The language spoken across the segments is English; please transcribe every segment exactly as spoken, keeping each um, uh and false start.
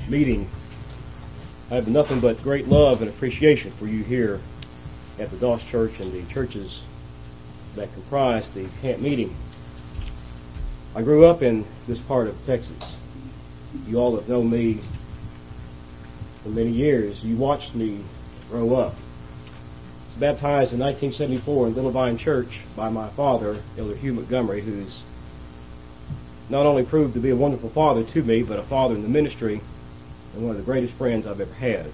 meeting. I have nothing but great love and appreciation for you here at the Doss Church and the churches that comprise the camp meeting. I grew up in this part of Texas. You all have known me for many years. You watched me grow up. I was baptized in nineteen seventy-four in Little Vine Church by my father, Elder Hugh Montgomery, who's not only proved to be a wonderful father to me, but a father in the ministry and one of the greatest friends I've ever had.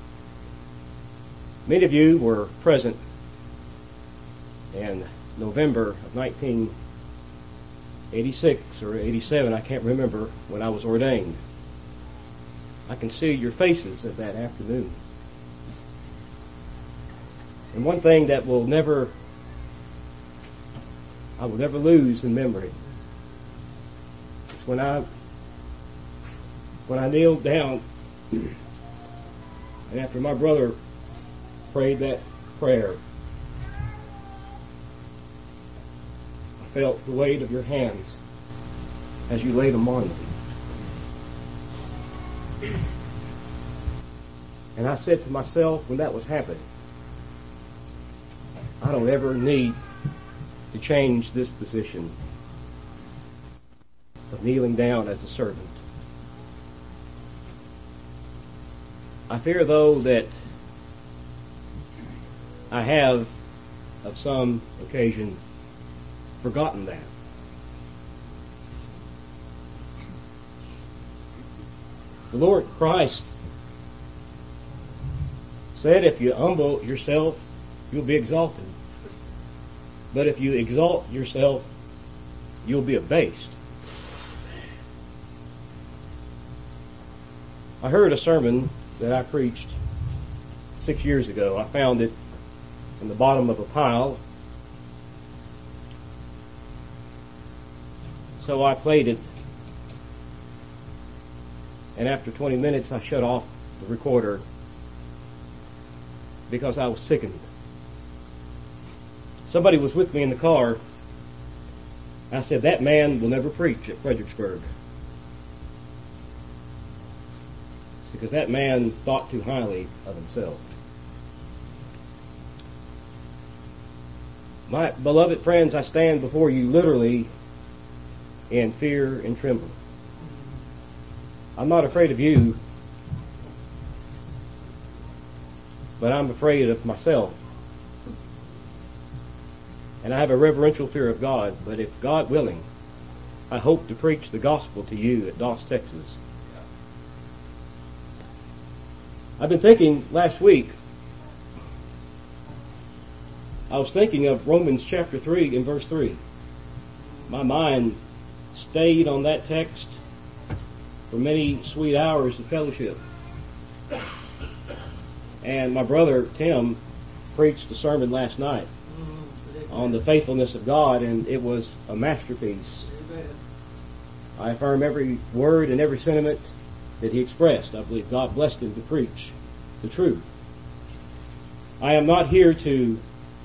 Many of you were present in November of nineteen eighty-six or eighty-seven, I can't remember, when I was ordained. I can see your faces of that afternoon. And one thing that will never, I will never lose in memory is when I, when I kneeled down and after my brother prayed that prayer, I felt the weight of your hands as you laid them on me. And I said to myself when that was happening, I don't ever need to change this position of kneeling down as a servant. I fear, though, that I have, of some occasion, forgotten that. The Lord Christ said, if you humble yourself, you'll be exalted. But if you exalt yourself, you'll be abased. I heard a sermon that I preached six years ago. I found it in the bottom of a pile. So I played it. And after twenty minutes, I shut off the recorder because I was sickened. Somebody was with me in the car. I said, that man will never preach at Fredericksburg. Because that man thought too highly of himself. My beloved friends, I stand before you literally in fear and trembling. I'm not afraid of you, but I'm afraid of myself. And I have a reverential fear of God, but if God willing, I hope to preach the gospel to you at Doss, Texas. I've been thinking last week, I was thinking of Romans chapter three and verse three. My mind stayed on that text for many sweet hours of fellowship. And my brother Tim preached a sermon last night on the faithfulness of God, and it was a masterpiece. I affirm every word and every sentiment that he expressed. I believe God blessed him to preach the truth. I am not here to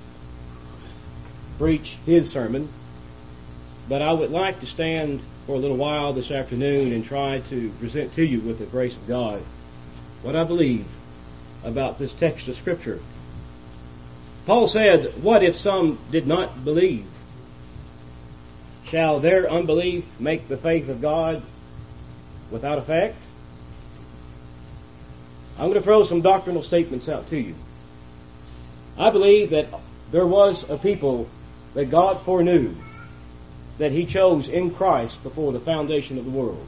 preach his sermon, but I would like to stand for a little while this afternoon and try to present to you with the grace of God what I believe about this text of Scripture. Paul said, what if some did not believe? Shall their unbelief make the faith of God without effect? I'm going to throw some doctrinal statements out to you. I believe that there was a people that God foreknew, that He chose in Christ before the foundation of the world.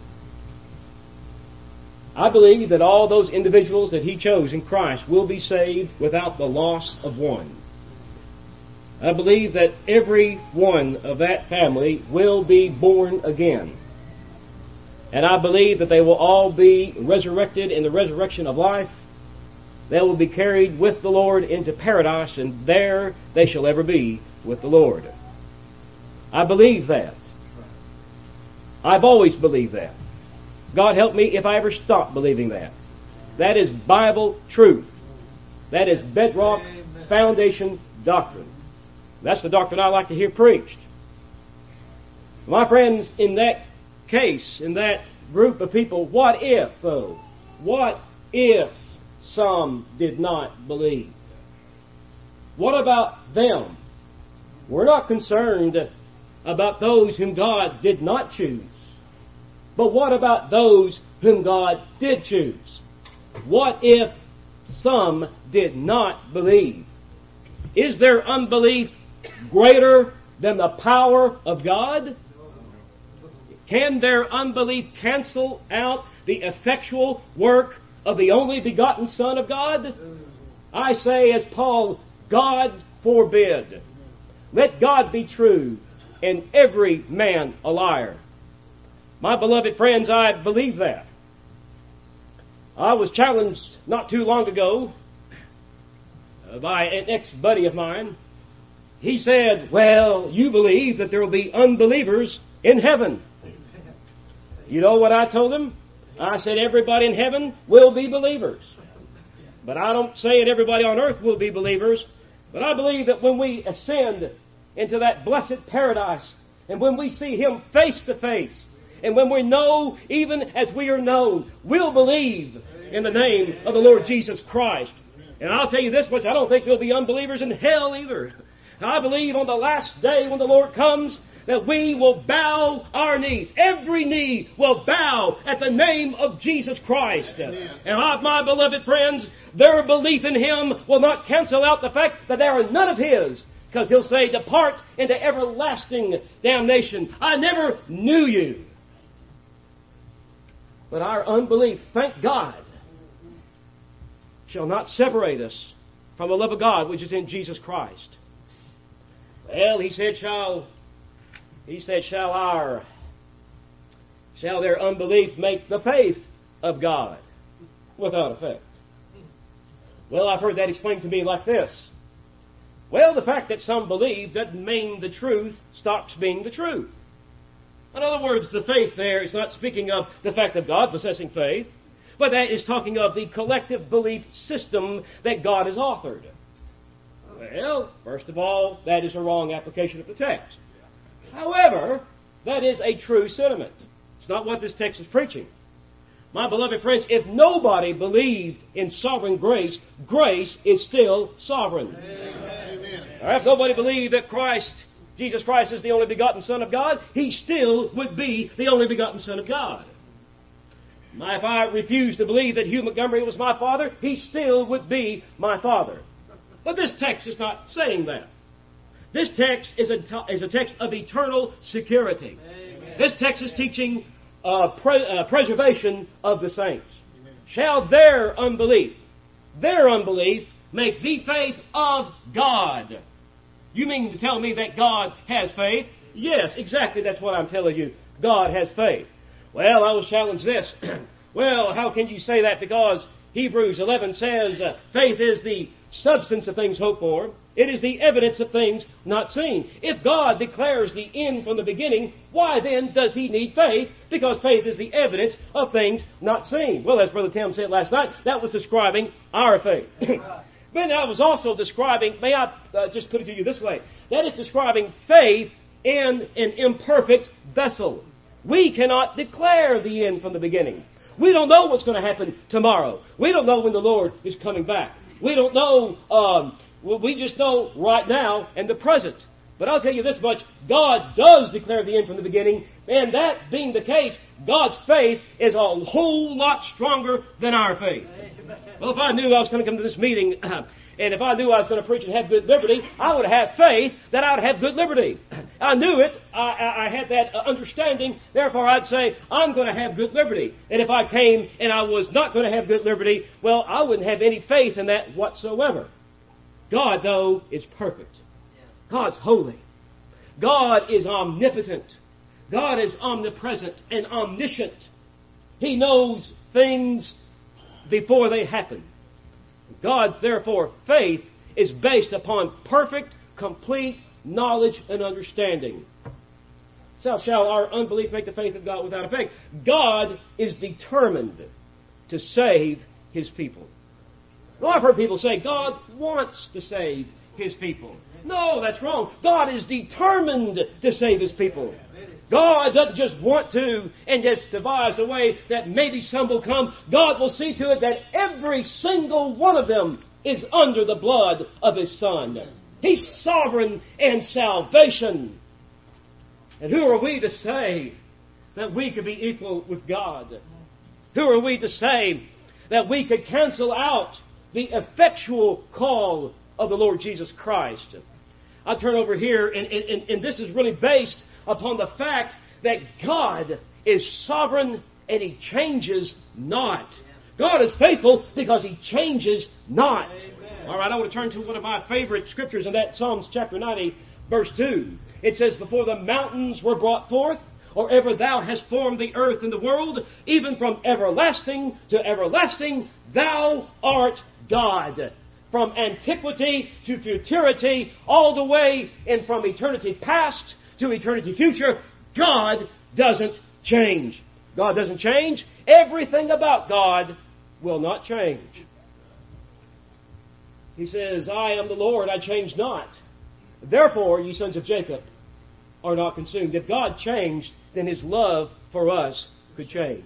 I believe that all those individuals that He chose in Christ will be saved without the loss of one. I believe that every one of that family will be born again. And I believe that they will all be resurrected in the resurrection of life. They will be carried with the Lord into paradise, and there they shall ever be with the Lord. I believe that. I've always believed that. God help me if I ever stop believing that. That is Bible truth. That is bedrock foundation doctrine. That's the doctrine I like to hear preached. My friends, in that case, in that group of people, what if, though, what if some did not believe? What about them? We're not concerned about those whom God did not choose. But what about those whom God did choose? What if some did not believe? Is their unbelief greater than the power of God? Can their unbelief cancel out the effectual work of the only begotten Son of God? I say as Paul, God forbid. Let God be true and every man a liar. My beloved friends, I believe that. I was challenged not too long ago by an ex-buddy of mine. He said, well, you believe that there will be unbelievers in heaven. You know what I told him? I said everybody in heaven will be believers. But I don't say that everybody on earth will be believers. But I believe that when we ascend into that blessed paradise, and when we see Him face to face, and when we know, even as we are known, we'll believe in the name of the Lord Jesus Christ. And I'll tell you this much, I don't think there'll be unbelievers in hell either. I believe on the last day when the Lord comes, that we will bow our knees. Every knee will bow at the name of Jesus Christ. Amen. And I, my beloved friends, their belief in Him will not cancel out the fact that they are none of His. Because He'll say, depart into everlasting damnation. I never knew you. But our unbelief, thank God, shall not separate us from the love of God which is in Jesus Christ. Well, he said, shall, he said, shall our, shall their unbelief make the faith of God without effect? Well, I've heard that explained to me like this. Well, the fact that some believe doesn't mean the truth stops being the truth. In other words, the faith there is not speaking of the fact of God possessing faith, but that is talking of the collective belief system that God has authored. Well, first of all, that is a wrong application of the text. However, that is a true sentiment. It's not what this text is preaching. My beloved friends, if nobody believed in sovereign grace, grace is still sovereign. Amen. Or if nobody believed that Christ, Jesus Christ is the only begotten Son of God, He still would be the only begotten Son of God. If I refused to believe that Hugh Montgomery was my father, he still would be my father. But this text is not saying that. This text is a, is a text of eternal security. Amen. This text is teaching uh, pre- uh, preservation of the saints. Amen. Shall their unbelief, their unbelief, make the faith of God? You mean to tell me that God has faith? Yes, exactly, that's what I'm telling you. God has faith. Well, I will challenge this. Well, how can you say that? Because Hebrews eleven says uh, faith is the substance of things hoped for. It is the evidence of things not seen. If God declares the end from the beginning, why then does He need faith? Because faith is the evidence of things not seen. Well, as Brother Tim said last night, that was describing our faith. But I was also describing, may I uh, just put it to you this way, that is describing faith in an imperfect vessel. We cannot declare the end from the beginning. We don't know what's going to happen tomorrow. We don't know when the Lord is coming back. We don't know, um, we just know right now and the present. But I'll tell you this much, God does declare the end from the beginning, and that being the case, God's faith is a whole lot stronger than our faith. Well, if I knew I was going to come to this meeting, and if I knew I was going to preach and have good liberty, I would have faith that I would have good liberty. I knew it. I, I, I had that understanding. Therefore, I'd say, I'm going to have good liberty. And if I came and I was not going to have good liberty, well, I wouldn't have any faith in that whatsoever. God, though, is perfect. God's holy. God is omnipotent. God is omnipresent and omniscient. He knows things before they happen. God's, therefore, faith is based upon perfect, complete knowledge and understanding. So shall our unbelief make the faith of God without effect? God is determined to save His people. Well, I've heard people say God wants to save His people. No, that's wrong. God is determined to save His people. God doesn't just want to and just devise a way that maybe some will come. God will see to it that every single one of them is under the blood of His Son. He's sovereign in salvation. And who are we to say that we could be equal with God? Who are we to say that we could cancel out the effectual call of the Lord Jesus Christ? I'll turn over here, and, and, and this is really based upon the fact that God is sovereign and He changes not. God is faithful because He changes not. Amen. All right, I want to turn to one of my favorite scriptures, and that's Psalms chapter ninety, verse two. It says, "Before the mountains were brought forth, or ever Thou hast formed the earth and the world, even from everlasting to everlasting, Thou art God." From antiquity to futurity, all the way and from eternity past to eternity future, God doesn't change. God doesn't change. Everything about God will not change. He says, "I am the Lord, I change not. Therefore, ye sons of Jacob are not consumed." If God changed, then His love for us could change.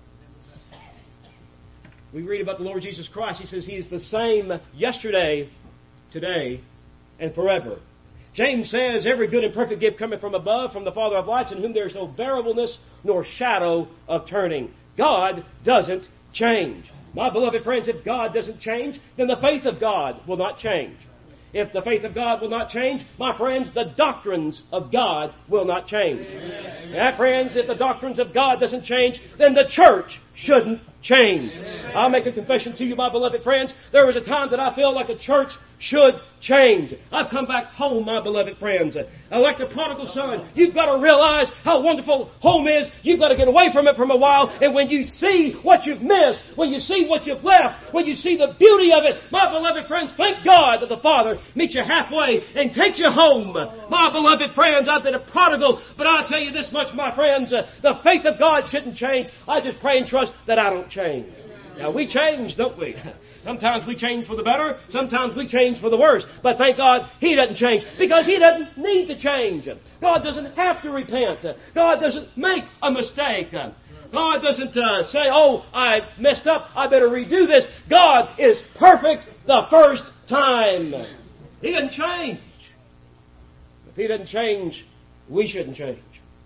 We read about the Lord Jesus Christ. He says He is the same yesterday, today, and forever. James says, "Every good and perfect gift cometh from above, from the Father of lights, in whom there is no variableness nor shadow of turning." God doesn't change. My beloved friends, if God doesn't change, then the faith of God will not change. If the faith of God will not change, my friends, the doctrines of God will not change. Amen. Yeah, friends, if the doctrines of God doesn't change, then the church shouldn't change. Amen. I'll make a confession to you, my beloved friends. There was a time that I feel like the church should change. I've come back home, my beloved friends. Uh, like the prodigal son, you've got to realize how wonderful home is. You've got to get away from it for a while. And when you see what you've missed, when you see what you've left, when you see the beauty of it, my beloved friends, thank God that the Father meets you halfway and takes you home. My beloved friends, I've been a prodigal, but I'll tell you this much, my friends, uh, the faith of God shouldn't change. I just pray and trust that I don't change. Now, we change, don't we? Sometimes we change for the better. Sometimes we change for the worse. But thank God He doesn't change because He doesn't need to change. God doesn't have to repent. God doesn't make a mistake. God doesn't uh, say, "Oh, I messed up. I better redo this." God is perfect the first time. He doesn't change. If He doesn't change, we shouldn't change.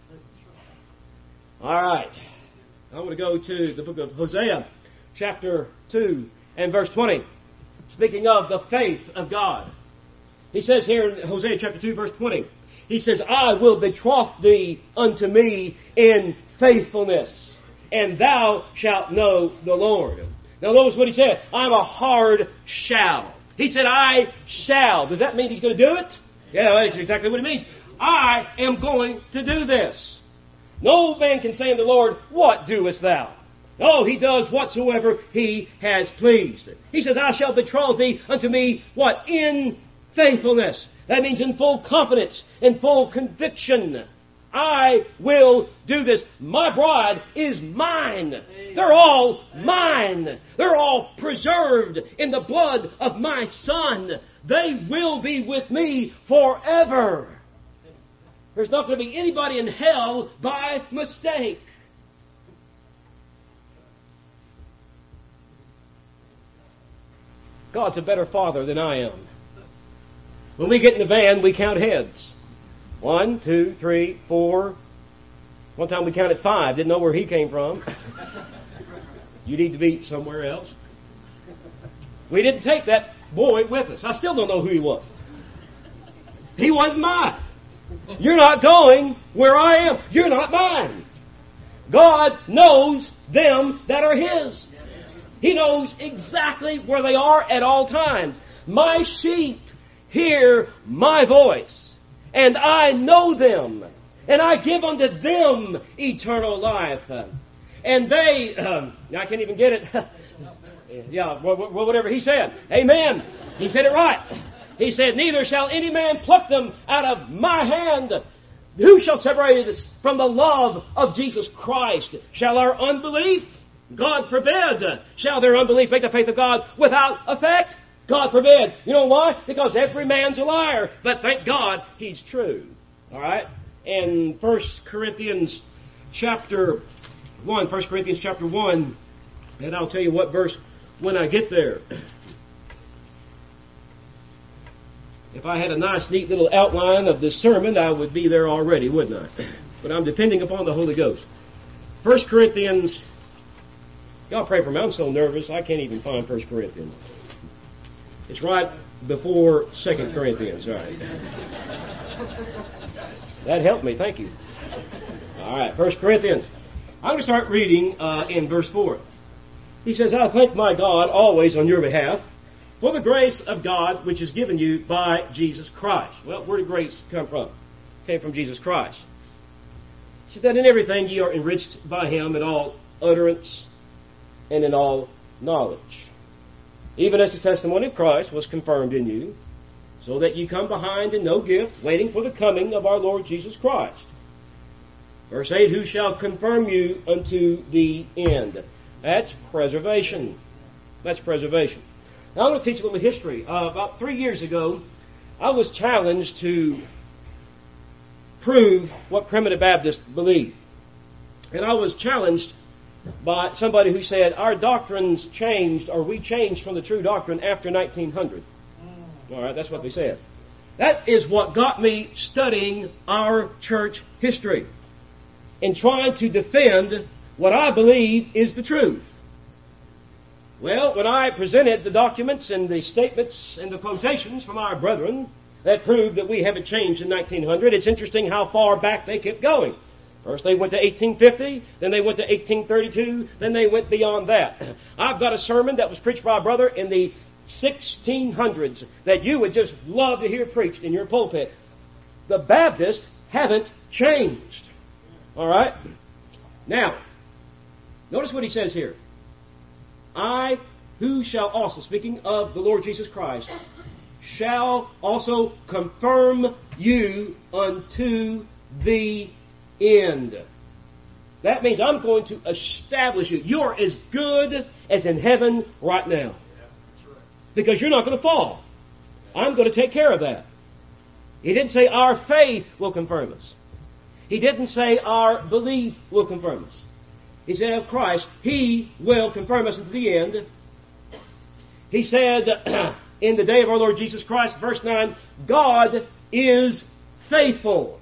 All right. I want to go to the book of Hosea, chapter two. And verse twenty, speaking of the faith of God. He says here in Hosea chapter two, verse twenty, He says, "I will betroth thee unto me in faithfulness, and thou shalt know the Lord." Now notice what He said. I'm a hard shall. He said, "I shall." Does that mean He's going to do it? Yeah, that's exactly what it means. I am going to do this. No man can say unto the Lord, "What doest thou?" Oh, He does whatsoever He has pleased. He says, "I shall betroth thee unto me," what? In faithfulness. That means in full confidence, in full conviction. I will do this. My bride is mine. They're all mine. They're all preserved in the blood of my Son. They will be with me forever. There's not going to be anybody in hell by mistake. God's a better Father than I am. When we get in the van, we count heads. One, two, three, four. One time we counted five. Didn't know where he came from. You need to be somewhere else. We didn't take that boy with us. I still don't know who he was. He wasn't mine. You're not going where I am. You're not mine. God knows them that are His. He knows exactly where they are at all times. My sheep hear my voice, and I know them, and I give unto them eternal life. And they, um, I can't even get it. yeah, whatever he said. Amen. He said it right. He said, "Neither shall any man pluck them out of my hand." Who shall separate us from the love of Jesus Christ? Shall our unbelief? God forbid. Shall their unbelief make the faith of God without effect? God forbid. You know why? Because every man's a liar. But thank God he's true. All right? In First Corinthians chapter one, First Corinthians chapter one, and I'll tell you what verse when I get there. If I had a nice, neat little outline of this sermon, I would be there already, wouldn't I? But I'm depending upon the Holy Ghost. First Corinthians, y'all pray for me. I'm so nervous, I can't even find First Corinthians. It's right before Second Corinthians, right? That helped me, thank you. All right, First Corinthians. I'm going to start reading uh, in verse four. He says, I thank my God always on your behalf for the grace of God which is given you by Jesus Christ. Well, where did grace come from? It came from Jesus Christ. He said that in everything ye are enriched by him in all utterance and in all knowledge. Even as the testimony of Christ was confirmed in you, so that ye come behind in no gift, waiting for the coming of our Lord Jesus Christ. Verse eight, who shall confirm you unto the end. That's preservation. That's preservation. Now I'm going to teach a little history. Uh, about three years ago, I was challenged to prove what primitive Baptists believe. And I was challenged by somebody who said, our doctrines changed, or we changed from the true doctrine after nineteen hundred. All right, that's what they said. That is what got me studying our church history and trying to defend what I believe is the truth. Well, when I presented the documents and the statements and the quotations from our brethren that proved that we haven't changed in nineteen hundred, it's interesting how far back they kept going. First they went to eighteen fifty, then they went to eighteen thirty-two, then they went beyond that. I've got a sermon that was preached by a brother in the sixteen hundreds that you would just love to hear preached in your pulpit. The Baptists haven't changed. All right? Now, notice what he says here. I, who shall also, speaking of the Lord Jesus Christ, shall also confirm you unto the end. That means I'm going to establish you. You're as good as in heaven right now. Because you're not going to fall. I'm going to take care of that. He didn't say our faith will confirm us. He didn't say our belief will confirm us. He said of Christ, He will confirm us unto the end. He said in the day of our Lord Jesus Christ, verse nine, God is faithful.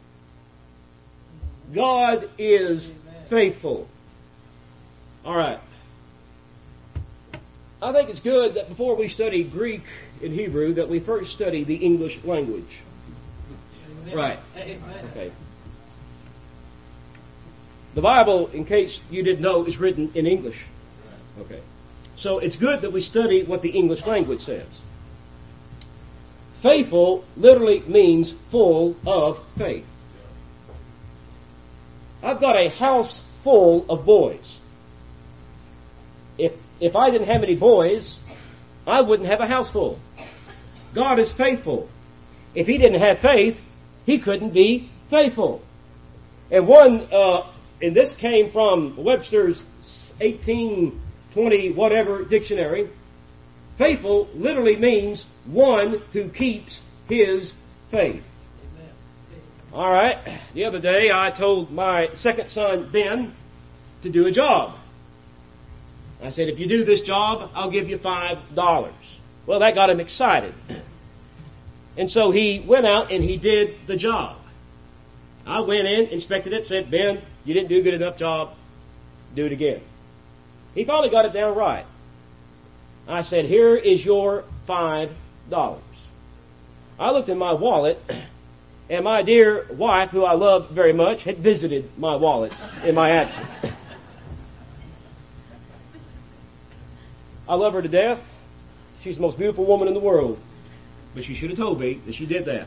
God is faithful. All right. I think it's good that before we study Greek and Hebrew, that we first study the English language. Amen. Right. Amen. Okay. The Bible, in case you didn't know, is written in English. Okay. So it's good that we study what the English language says. Faithful literally means full of faith. I've got a house full of boys. If if I didn't have any boys, I wouldn't have a house full. God is faithful. If He didn't have faith, He couldn't be faithful. And one, uh, and this came from Webster's eighteen twenty whatever dictionary. Faithful literally means one who keeps his faith. Amen. All right. The other day I told my second son, Ben, to do a job. I said, if you do this job, I'll give you five dollars. Well, that got him excited. And so he went out and he did the job. I went in, inspected it, said, Ben, you didn't do a good enough job. Do it again. He finally got it down right. I said, here is your five dollars. I looked in my wallet, and my dear wife, who I love very much, had visited my wallet in my absence. I love her to death. She's the most beautiful woman in the world. But she should have told me that she did that.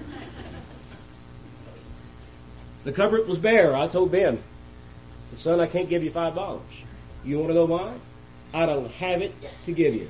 The cupboard was bare. I told Ben, I said, son, I can't give you five dollars. You want to know why? I don't have it to give you.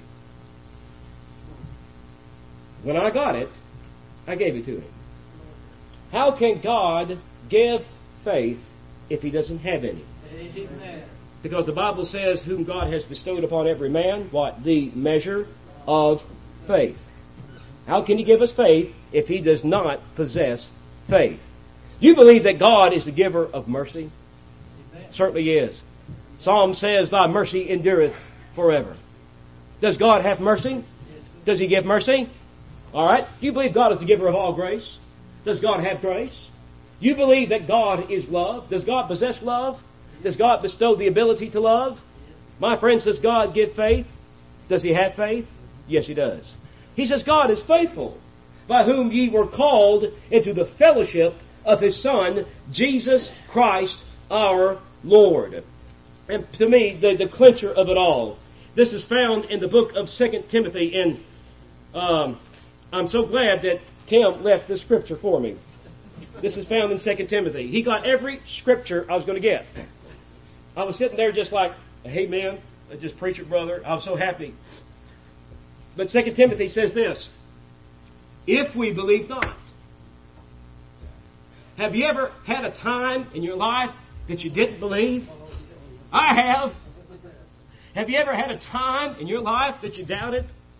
When I got it, I gave it to him. How can God give faith if He doesn't have any? Amen. Because the Bible says, whom God has bestowed upon every man, what? The measure of faith. How can He give us faith if He does not possess faith? Do you believe that God is the giver of mercy? Amen. Certainly is. Psalm says, Thy mercy endureth forever. Does God have mercy? Does He give mercy? All right. Do you believe God is the giver of all grace? Does God have grace? You believe that God is love? Does God possess love? Does God bestow the ability to love? My friends, does God give faith? Does He have faith? Yes, He does. He says, God is faithful, by whom ye were called into the fellowship of His Son, Jesus Christ our Lord. And to me, the, the clincher of it all, this is found in the book of Second Timothy, and um, I'm so glad that Tim left this scripture for me. This is found in Second Timothy. He got every scripture I was going to get. I was sitting there just like, hey man, just preach it, brother. I was so happy. But Second Timothy says this, if we believe not. Have you ever had a time in your life that you didn't believe? I have. Have you ever had a time in your life that you doubted?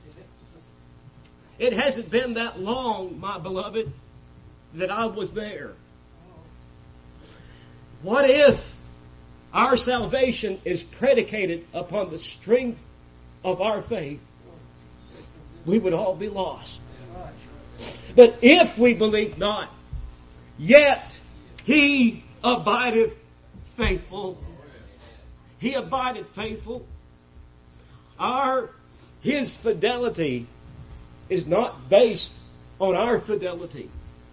It hasn't been that long, my beloved, that I was there. What if our salvation is predicated upon the strength of our faith? We would all be lost. But if we believe not, yet He abideth faithful. He abideth faithful. Our, His fidelity is not based on our fidelity.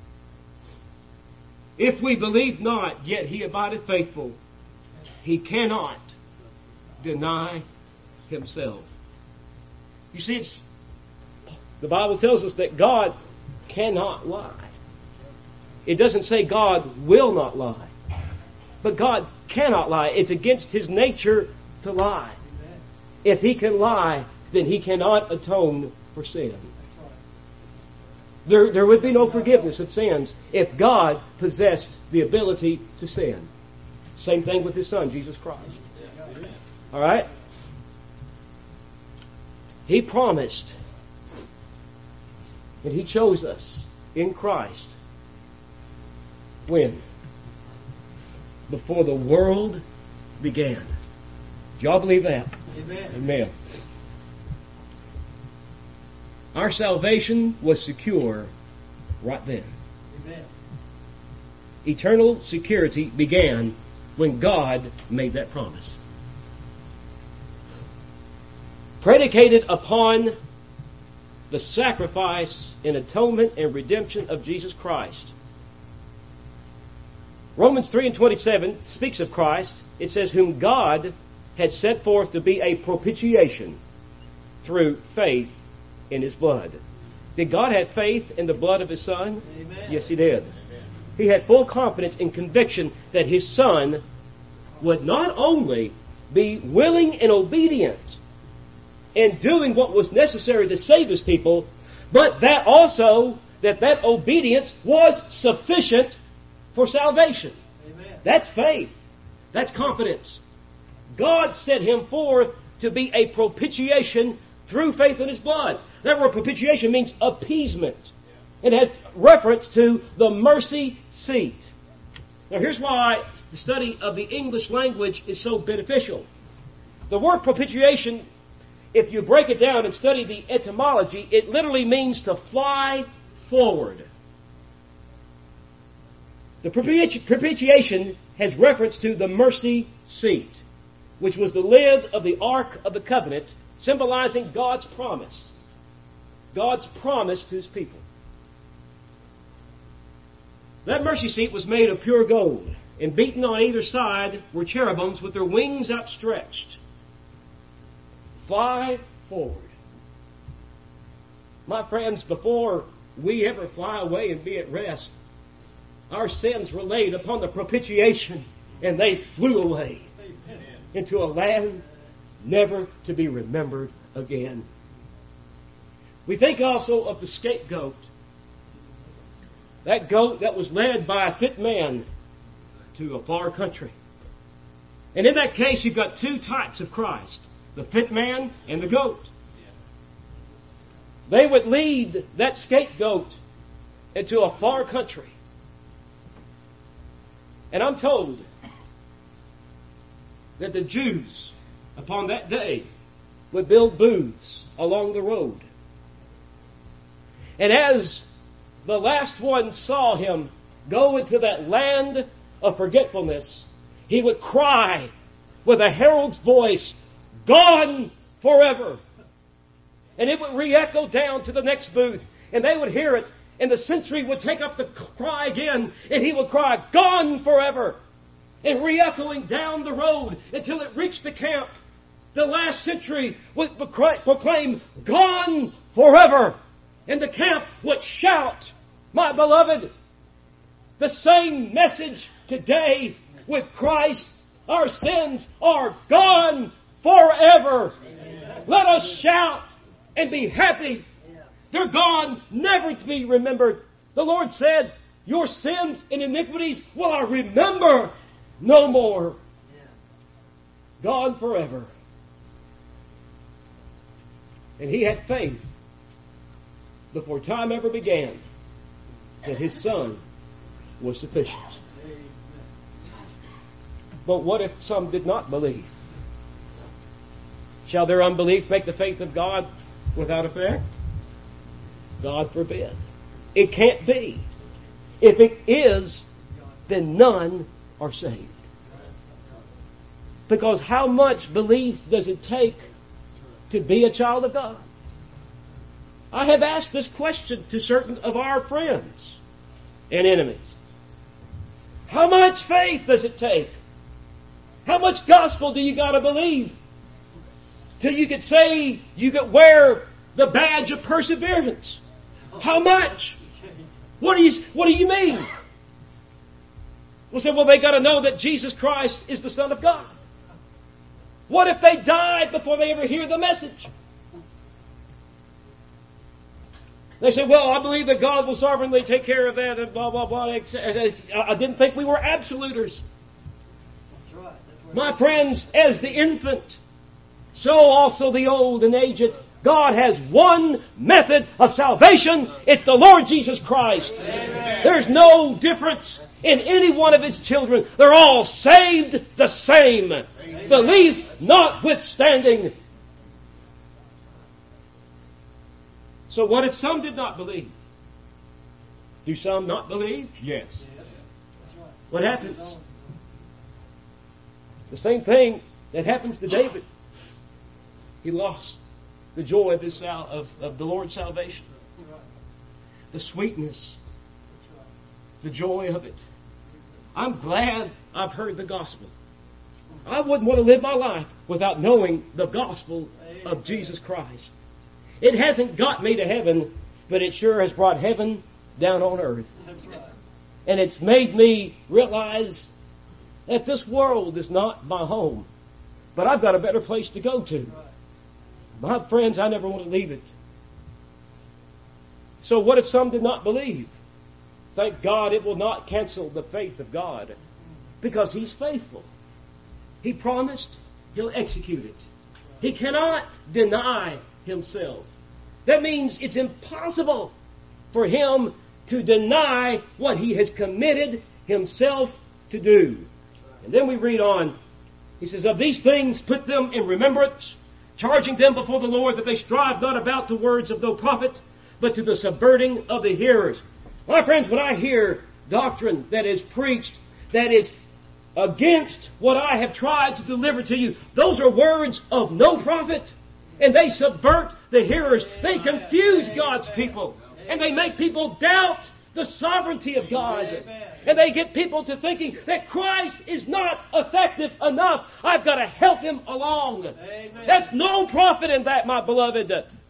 If we believe not, yet He abideth faithful. He cannot deny Himself. You see, it's, the Bible tells us that God cannot lie. It doesn't say God will not lie. But God cannot lie. It's against His nature to lie. If He can lie, then He cannot atone for sin. There, there would be no forgiveness of sins if God possessed the ability to sin. Same thing with His Son, Jesus Christ. All right? He promised, and He chose us in Christ. When? Before the world began. Do y'all believe that? Amen. Amen. Our salvation was secure right then. Amen. Eternal security began when God made that promise. Predicated upon the sacrifice and atonement and redemption of Jesus Christ. Romans three and twenty-seven speaks of Christ. It says, whom God had set forth to be a propitiation through faith in His blood. Did God have faith in the blood of His Son? Amen. Yes, He did. Amen. He had full confidence and conviction that His Son would not only be willing and obedient in doing what was necessary to save His people, but that also, that that obedience was sufficient for salvation. Amen. That's faith. That's confidence. God set Him forth to be a propitiation through faith in His blood. That word propitiation means appeasement. It has reference to the mercy seat. Now here's why the study of the English language is so beneficial. The word propitiation, if you break it down and study the etymology, it literally means to fly forward. The propiti- propitiation has reference to the mercy seat, which was the lid of the Ark of the Covenant, symbolizing God's promise. God's promise to His people. That mercy seat was made of pure gold, and beaten on either side were cherubims with their wings outstretched. Fly forward. My friends, before we ever fly away and be at rest, our sins were laid upon the propitiation, and they flew away into a land never to be remembered again. We think also of the scapegoat. That goat that was led by a fit man to a far country. And in that case, you've got two types of Christ. The fit man and the goat. they would lead that scapegoat into a far country. And I'm told that the Jews upon that day would build booths along the road. And as the last one saw him go into that land of forgetfulness, he would cry with a herald's voice, "Gone forever!" And it would re-echo down to the next booth, and they would hear it, and the sentry would take up the cry again, and he would cry, "Gone forever!" And re-echoing down the road until it reached the camp, the last sentry would proclaim, "Gone forever!" And the camp would shout, my beloved, the same message today with Christ. Our sins are gone forever. Amen. Let us shout and be happy. Yeah. They're gone, never to be remembered. The Lord said, your sins and iniquities will I remember no more. Yeah. Gone forever. And he had faith before time ever began that his Son was sufficient. But what if some did not believe? Shall their unbelief make the faith of God without effect? God forbid. It can't be. If it is, then none are saved. Because how much belief does it take to be a child of God? I have asked this question to certain of our friends and enemies. How much faith does it take? How much gospel do you got to believe till you could say you could wear the badge of perseverance? How much? What do you, what do you mean? We'll say, well, they got to know that Jesus Christ is the Son of God. What if they died before they ever hear the message? They say, well, I believe that God will sovereignly take care of that and blah, blah, blah. I didn't think we were absoluters. That's right. That's My friends, as the infant, so also the old and aged. God has one method of salvation. It's the Lord Jesus Christ. Amen. There's no difference in any one of His children. They're all saved the same. Amen. Belief notwithstanding. So what if some did not believe? Do some not believe? Yes. What happens? The same thing that happens to David. He lost the joy of, his sal- of, of the Lord's salvation. The sweetness. The joy of it. I'm glad I've heard the gospel. I wouldn't want to live my life without knowing the gospel of Jesus Christ. It hasn't got me to heaven, but it sure has brought heaven down on earth. And it's made me realize that this world is not my home, but I've got a better place to go to. My friends, I never want to leave it. So what if some did not believe? Thank God it will not cancel the faith of God, because He's faithful. He promised, He'll execute it. He cannot deny Himself. That means it's impossible for Him to deny what He has committed Himself to do. And then we read on. He says, of these things put them in remembrance, charging them before the Lord that they strive not about the words of no profit, but to the subverting of the hearers. My friends, when I hear doctrine that is preached, that is against what I have tried to deliver to you, those are words of no profit. And they subvert the hearers. They confuse God's people. And they make people doubt the sovereignty of God. And they get people to thinking that Christ is not effective enough. I've got to help Him along. That's no profit in that, my beloved.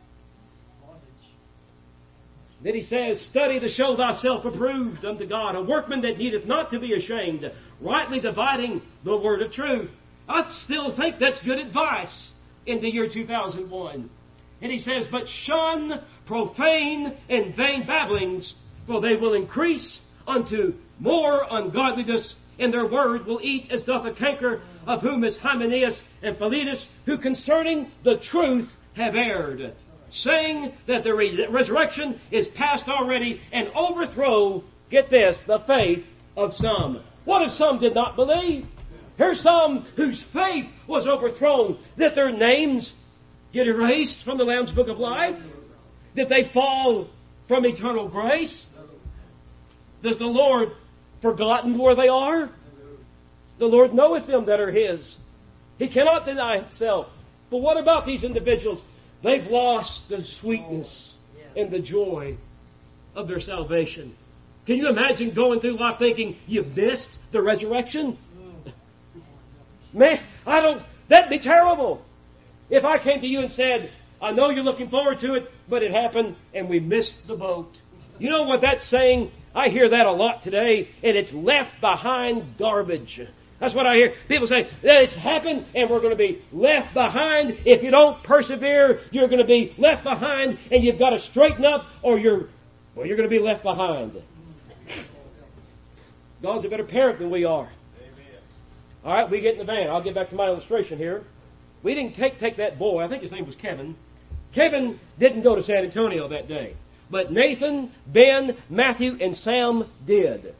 Then He says, study to show thyself approved unto God, a workman that needeth not to be ashamed, rightly dividing the word of truth. I still think that's good advice in the year two thousand one. And he says, but shun profane and vain babblings, for they will increase unto more ungodliness, and their word will eat as doth a canker, of whom is Hymenaeus and Philetus, who concerning the truth have erred. saying that the re- resurrection is past already and overthrow, get this, the faith of some. What if some did not believe? Here's some whose faith was overthrown. Did their names get erased from the Lamb's Book of Life? Did they fall from eternal grace? Does the Lord forgotten where they are? The Lord knoweth them that are His. He cannot deny Himself. But what about these individuals? They've lost the sweetness and the joy of their salvation. Can you imagine going through life thinking you've missed the resurrection? Man, I don't, that'd be terrible. If I came to you and said, I know you're looking forward to it, but it happened and we missed the boat. You know what that's saying? I hear that a lot today, and it's left behind garbage. That's what I hear. People say, it's happened and we're going to be left behind. If you don't persevere, you're going to be left behind, and you've got to straighten up or you're, well, you're going to be left behind. God's a better parent than we are. All right, we get in the van. I'll get back to my illustration here. We didn't take, take that boy. I think his name was Kevin. Kevin didn't go to San Antonio that day. But Nathan, Ben, Matthew, and Sam did.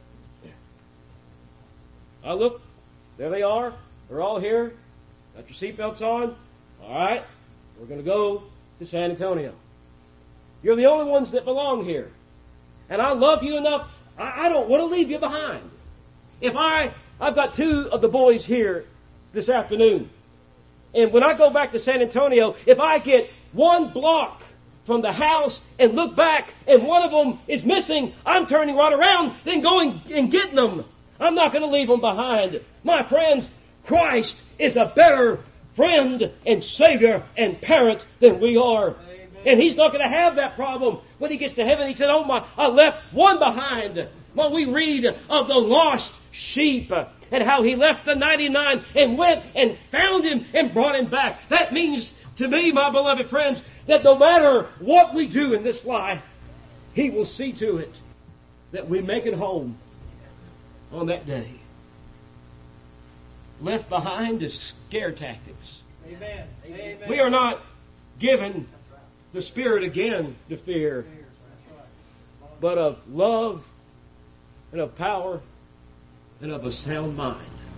I look. There they are. They're all here. Got your seatbelts on. All right. We're going to go to San Antonio. You're the only ones that belong here. And I love you enough. I, I don't want to leave you behind. If I, I've got two of the boys here this afternoon. And when I go back to San Antonio, if I get one block from the house and look back and one of them is missing, I'm turning right around, then going and getting them. I'm not going to leave them behind. My friends, Christ is a better friend and Savior and parent than we are. Amen. And He's not going to have that problem. When He gets to heaven, He said, oh my, I left one behind. Well, we read of the lost sheep and how He left the ninety-nine and went and found him and brought him back. That means to me, my beloved friends, that no matter what we do in this life, He will see to it that we make it home on that day. Left behind is scare tactics. Amen. Amen. We are not given the Spirit again to fear, but of love and of power and of a sound mind.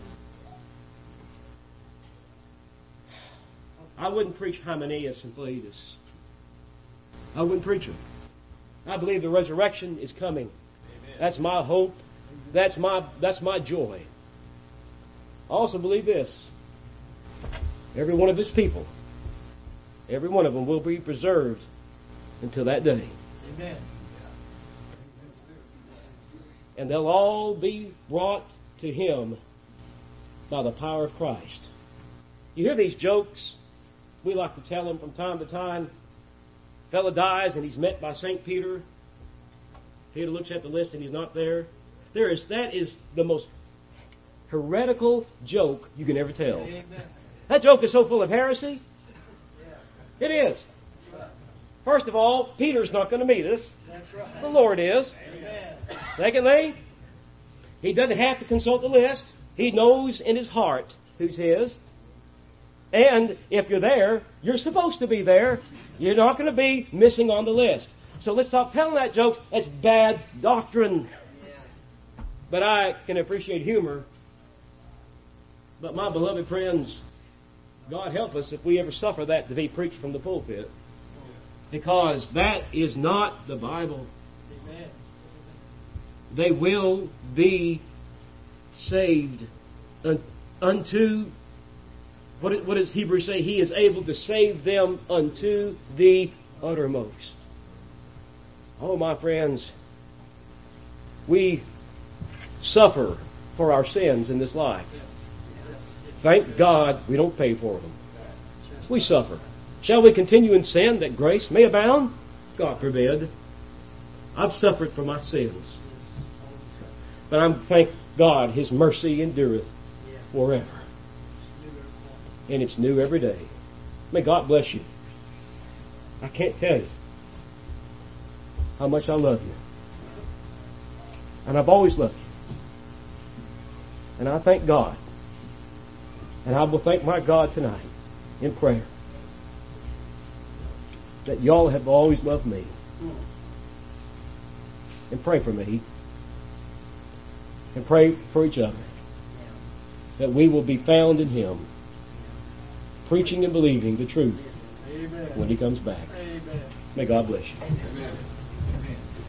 I wouldn't preach Hymenaeus and Philetus. I wouldn't preach them. I believe the resurrection is coming. Amen. That's my hope. That's my, that's my joy. I also believe this. Every one of His people, every one of them will be preserved until that day. Amen. And they'll all be brought to Him by the power of Christ. You hear these jokes? We like to tell them from time to time. Fellow dies and he's met by Saint Peter. Peter looks at the list and he's not there. There is, that is the most heretical joke you can ever tell. Amen. That joke is so full of heresy. It is. First of all, Peter's not going to meet us. Right. The Lord is. Amen. Secondly, he doesn't have to consult the list. He knows in his heart who's his. And if you're there, you're supposed to be there. You're not going to be missing on the list. So let's stop telling that joke. That's bad doctrine. But I can appreciate humor. But my beloved friends, God help us if we ever suffer that to be preached from the pulpit. Because that is not the Bible. Amen. They will be saved unto, what, what does Hebrews say? He is able to save them unto the uttermost. Oh, my friends, we suffer for our sins in this life. Thank God we don't pay for them. We suffer. Shall we continue in sin that grace may abound? God forbid. I've suffered for my sins. But I'm thank God His mercy endureth forever. And it's new every day. May God bless you. I can't tell you how much I love you. And I've always loved you. And I thank God. And I will thank my God tonight in prayer. that y'all have always loved me. And pray for me. And pray for each other. That we will be found in Him, preaching and believing the truth when He comes back. May God bless you. Amen.